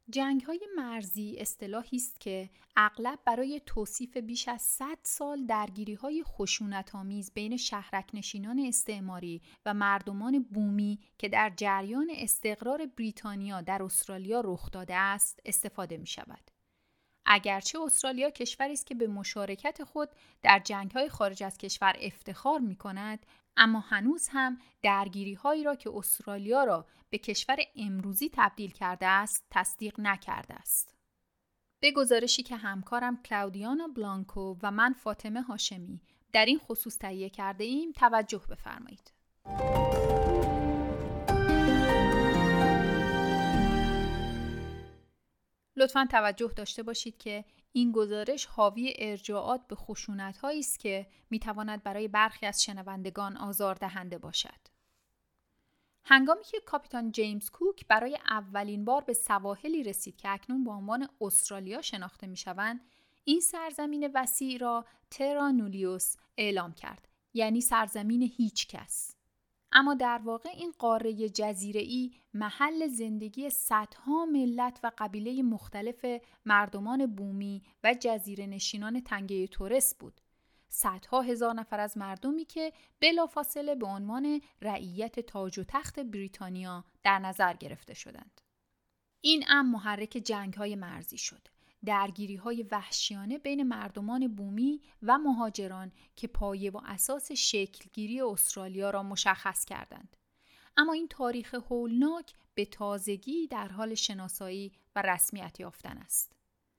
جنگ‌های مرزی اصطلاحی است که اغلب برای توصیف بیش از 100 سال درگیری‌های خشونت‌آمیز بین شهرک‌نشینان استعماری و مردمان بومی که در جریان استقرار بریتانیا در استرالیا رخ داده است استفاده می‌شود. اگرچه استرالیا کشوری است که به مشارکت خود در جنگ‌های خارج از کشور افتخار می‌کند، اما هنوز هم درگیری‌هایی را که استرالیا را به کشور امروزی تبدیل کرده است، تصدیق نکرده است. به گزارشی که همکارم کلاودیانا بلانکو و من فاطمه هاشمی در این خصوص تهیه کرده ایم توجه بفرمایید. لطفاً توجه داشته باشید که این گزارش حاوی ارجاعات به خشونت‌هایی است که می‌تواند برای برخی از شنوندگان آزاردهنده باشد. هنگامی که کاپیتان جیمز کوک برای اولین بار به سواحلی رسید که اکنون با عنوان استرالیا شناخته می‌شوند، این سرزمین وسیع را ترا نولیوس اعلام کرد، یعنی سرزمین هیچ کس. اما در واقع این قاره جزیره‌ای محل زندگی صدها ملت و قبیله مختلف مردمان بومی و جزیره نشینان تنگه تورس بود. صدها هزار نفر از مردمی که بلافاصله به عنوان رعیت تاج و تخت بریتانیا در نظر گرفته شدند. این امر محرک جنگ‌های مرزی شد. درگیری‌های وحشیانه بین مردمان بومی و مهاجران که پایه و اساس شکلگیری استرالیا را مشخص کردند. اما این تاریخ هولناک به تازگی در حال شناسایی و رسمیت یافتن است.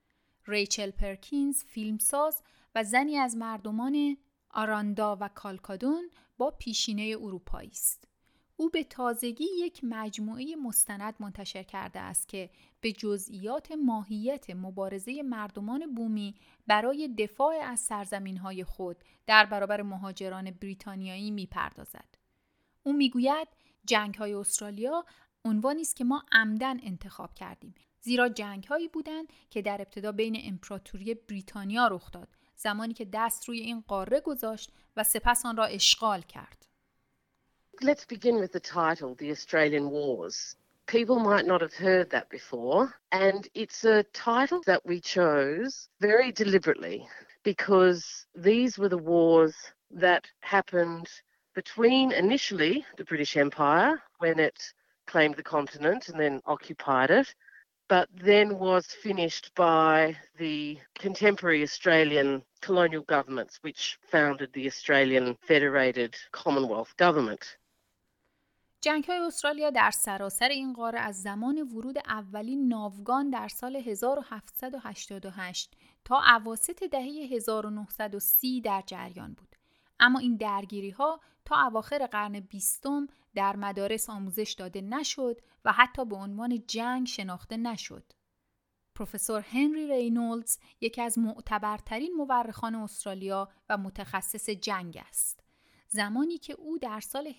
ریچل پرکینز فیلمساز و زنی از مردمان آراندا و کالکادون با پیشینه اروپایی است. او به تازگی یک مجموعه مستند منتشر کرده است که به جزئیات ماهیت مبارزه مردمان بومی برای دفاع از سرزمین‌های خود در برابر مهاجران بریتانیایی می‌پردازد. او می‌گوید جنگ‌های استرالیا عنوانی است که ما عمدن انتخاب کردیم، زیرا جنگ‌هایی بودند که در ابتدا بین امپراتوری بریتانیا رخ داد، زمانی که دست روی این قاره گذاشت و سپس آن را اشغال کرد. Let's begin with the title, The Australian Wars. People might not have heard that before, and it's a title that we chose very deliberately because these were the wars that happened between initially the British Empire when it claimed the continent and then occupied it, but then was finished by the contemporary Australian colonial governments which founded the Australian Federated Commonwealth Government. جنگ‌های استرالیا در سراسر این قاره از زمان ورود اولین ناوگان در سال 1788 تا اواسط دهه 1930 در جریان بود. اما این درگیری‌ها تا اواخر قرن 20 در مدارس آموزش داده نشد و حتی به عنوان جنگ شناخته نشد. پروفسور هنری رینولدز یکی از معتبرترین مورخان استرالیا و متخصص جنگ است. زمانی که او در سال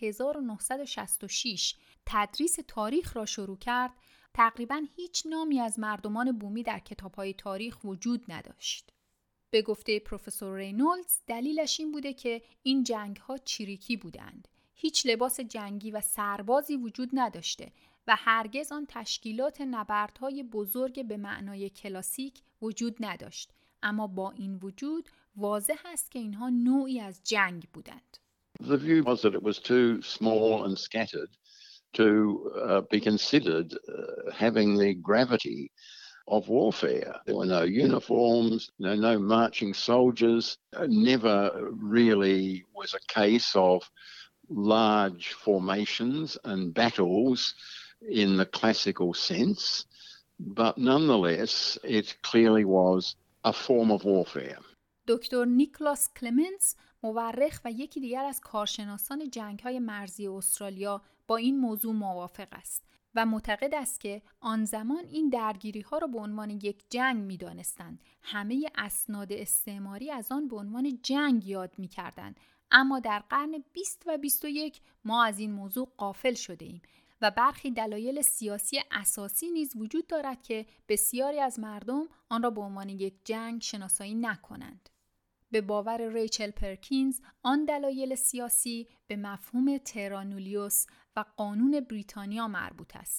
1966 تدریس تاریخ را شروع کرد، تقریباً هیچ نامی از مردمان بومی در کتاب‌های تاریخ وجود نداشت. به گفته پروفسور رینولدز دلیلش این بوده که این جنگ‌ها چریکی بودند. هیچ لباس جنگی و سربازی وجود نداشته و هرگز آن تشکیلات نبردهای بزرگ به معنای کلاسیک وجود نداشت. اما با این وجود واضح است که اینها نوعی از جنگ بودند. The view was that it was too small and scattered to be considered having the gravity of warfare. There were no uniforms, no marching soldiers. Never really was a case of large formations and battles in the classical sense, but nonetheless it clearly was a form of warfare. دکتر نیکلاس کلمنز مورخ و یکی دیگر از کارشناسان جنگ‌های مرزی استرالیا با این موضوع موافق است و معتقد است که آن زمان این درگیری‌ها را به عنوان یک جنگ می‌دانستند. همه اسناد استعماری از آن به عنوان جنگ یاد می‌کردند، اما در قرن 20 و 21 ما از این موضوع غافل شده ایم و برخی دلایل سیاسی اساسی نیز وجود دارد که بسیاری از مردم آن را به عنوان یک جنگ شناسایی نکنند. به باور ریچل پرکینز آن دلایل سیاسی به مفهوم ترا نولیوس و قانون بریتانیا مربوط است.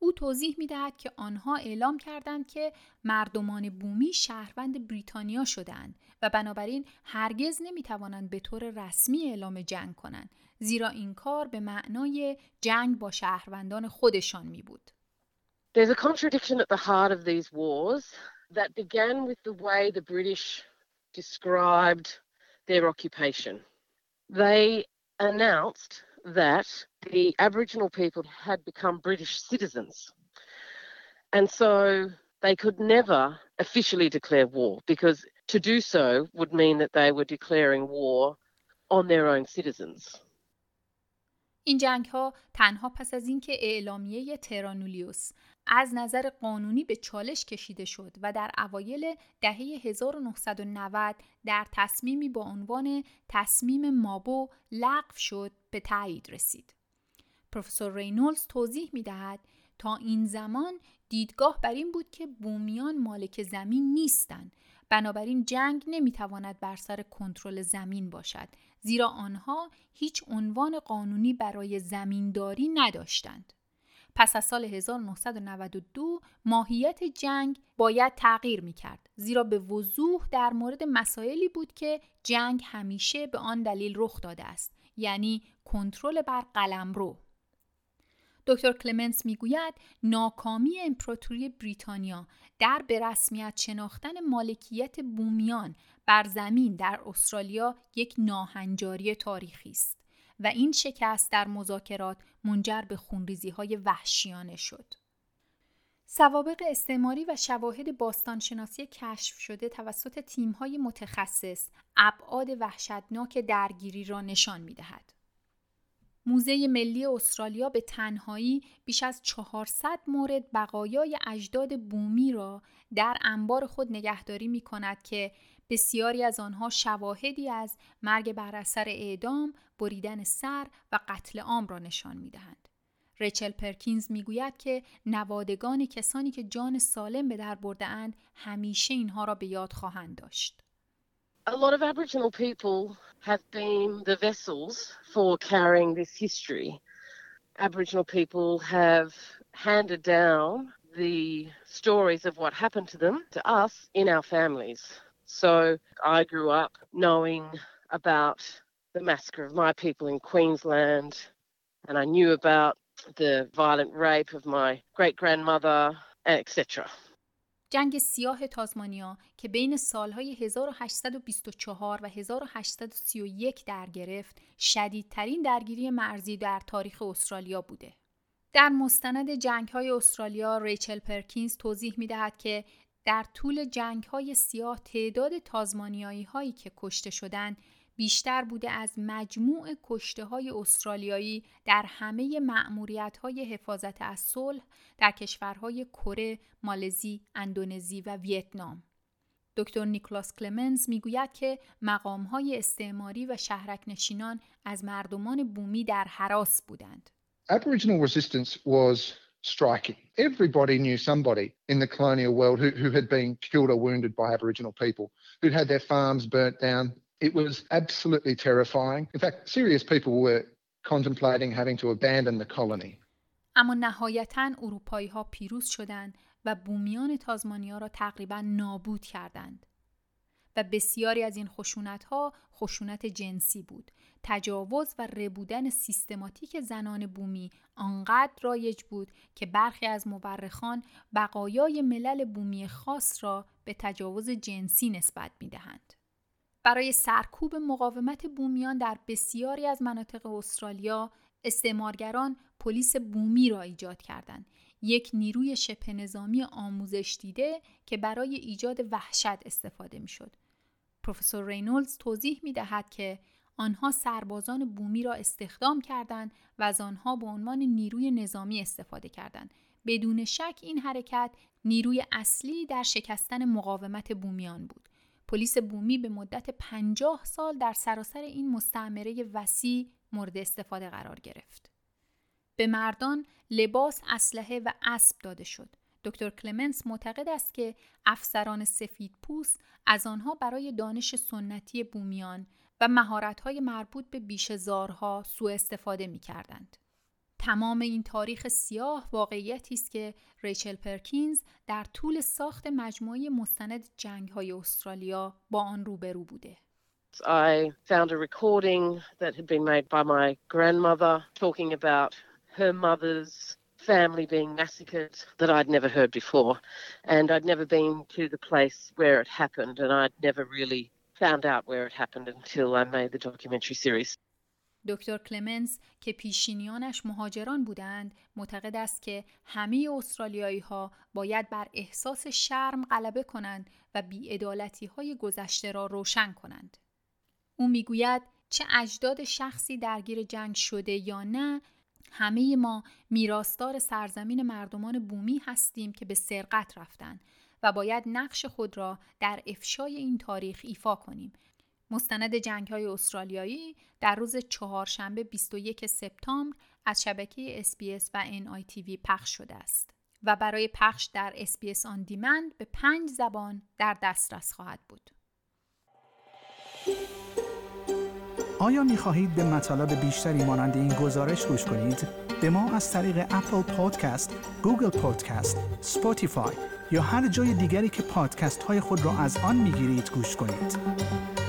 او توضیح می‌دهد که آنها اعلام کردند که مردمان بومی شهروند بریتانیا شدند و بنابراین هرگز نمی‌توانند به طور رسمی اعلام جنگ کنند، زیرا این کار به معنای جنگ با شهروندان خودشان می‌بود. There's a contradiction at the heart of these wars that began with the way the British described their occupation. They announced that the Aboriginal people had become British citizens. And so they could never officially declare war, because to do so would mean that they were declaring war on their own citizens. این جنگ‌ها تنها پس از اینکه اعلامیه ترانولیوس از نظر قانونی به چالش کشیده شد و در اوایل دهه 1990 در تصمیمی با عنوان تصمیم مابو لغو شد به تایید رسید. پروفسور رینولدز توضیح می‌دهد تا این زمان دیدگاه بر این بود که بومیان مالک زمین نیستند، بنابراین جنگ نمی‌تواند بر سر کنترل زمین باشد، زیرا آنها هیچ عنوان قانونی برای زمینداری نداشتند. پس از سال 1992 ماهیت جنگ باید تغییر می‌کرد، زیرا به وضوح در مورد مسائلی بود که جنگ همیشه به آن دلیل رخ داده است، یعنی کنترل بر قلمرو. دکتر کلمنس میگوید ناکامی امپراتوری بریتانیا در به رسمیت شناختن مالکیت بومیان بر زمین در استرالیا یک ناهنجاری تاریخی است و این شکست در مذاکرات منجر به خونریزی‌های وحشیانه شد. سوابق استعماری و شواهد باستانشناسی کشف شده توسط تیم‌های متخصص ابعاد وحشتناک درگیری را نشان می‌دهد. موزه ملی استرالیا به تنهایی بیش از 400 مورد بقایای اجداد بومی را در انبار خود نگهداری می‌کند که بسیاری از آنها شواهدی از مرگ بر اثر اعدام، بریدن سر و قتل عام را نشان می‌دهند. ریچل پرکینز می‌گوید که نوادگان کسانی که جان سالم به در برده‌اند همیشه اینها را به یاد خواهند داشت. A lot of Aboriginal people have been the vessels for carrying this history. Aboriginal people have handed down the stories of what happened to them to us in our families. So I grew up knowing about the massacre of my people in Queensland, and I knew about the violent rape of my great-grandmother, etc. جنگ سیاه تازمانیا که بین سالهای 1824 و 1831 در گرفت، شدیدترین درگیری مرزی در تاریخ استرالیا بوده. در مستند جنگ‌های استرالیا، ریچل پرکینز توضیح می‌دهد که در طول جنگ‌های سیاه تعداد تازمانیایی‌هایی که کشته شدند بیشتر بوده از مجموع کشته‌های استرالیایی در همه مأموریت‌های حفاظت از صلح در کشورهای کره، مالزی، اندونزی و ویتنام. دکتر نیکلاس کلمنز میگوید که مقام‌های استعماری و شهرک‌نشینان از مردمان بومی در هراس بودند. Aboriginal resistance was striking. Everybody knew somebody in the colonial world who had been killed or wounded by Aboriginal people, who'd had their farms burnt down. It was absolutely terrifying. In fact, serious people were contemplating having to abandon the colony. اما نهایتاً اروپایی‌ها پیروز شدند و بومیان تازمانیا را تقریباً نابود کردند. و بسیاری از این خشونت‌ها خشونت جنسی بود. تجاوز و ربودن سیستماتیک زنان بومی آنقدر رایج بود که برخی از مورخان بقایای ملل بومی خاص را به تجاوز جنسی نسبت می‌دهند. برای سرکوب مقاومت بومیان در بسیاری از مناطق استرالیا، استعمارگران پلیس بومی را ایجاد کردند، یک نیروی شبه نظامی آموزش دیده که برای ایجاد وحشت استفاده می‌شد. پروفسور رینولدز توضیح می‌دهد که آنها سربازان بومی را استخدام کردند و از آنها به عنوان نیروی نظامی استفاده کردند. بدون شک این حرکت نیروی اصلی در شکستن مقاومت بومیان بود. پلیس بومی به مدت 50 سال در سراسر این مستعمره وسیع مورد استفاده قرار گرفت. به مردان لباس، اسلحه و اسب داده شد. دکتر کلمنس معتقد است که افسران سفیدپوست از آنها برای دانش سنتی بومیان و مهارت‌های مربوط به بیشه‌زارها سوء استفاده می‌کردند. تمام این تاریخ سیاه واقعیتی است که ریچل پرکینز در طول ساخت مجموعه مستند جنگ‌های استرالیا با آن روبرو بوده. I found a recording that had been made by my grandmother talking about her mother's family being massacred that I'd never heard before, and I'd never been to the place where it happened, and I'd never really found out where it happened until I made the documentary series. دکتر کلمنز که پیشینیانش مهاجران بودند معتقد است که همه استرالیایی‌ها باید بر احساس شرم غلبه کنند و بی‌عدالتی‌های گذشته را روشن کنند. او میگوید چه اجداد شخصی درگیر جنگ شده یا نه، همه ما میراثدار سرزمین مردمان بومی هستیم که به سرقت رفتند و باید نقش خود را در افشای این تاریخ ایفا کنیم. مستند جنگ‌های استرالیایی در روز چهارشنبه 21 سپتامبر از شبکه SBS و NITV پخش شده است و برای پخش در SBS آن دیمند به 5 زبان در دسترس خواهد بود. آیا می‌خواهید به مطالب بیشتری مانند این گزارش گوش کنید؟ به ما از طریق اپل پادکست، گوگل پادکست، اسپاتیفای یا هر جای دیگری که پادکست‌های خود را از آن می‌گیرید گوش کنید.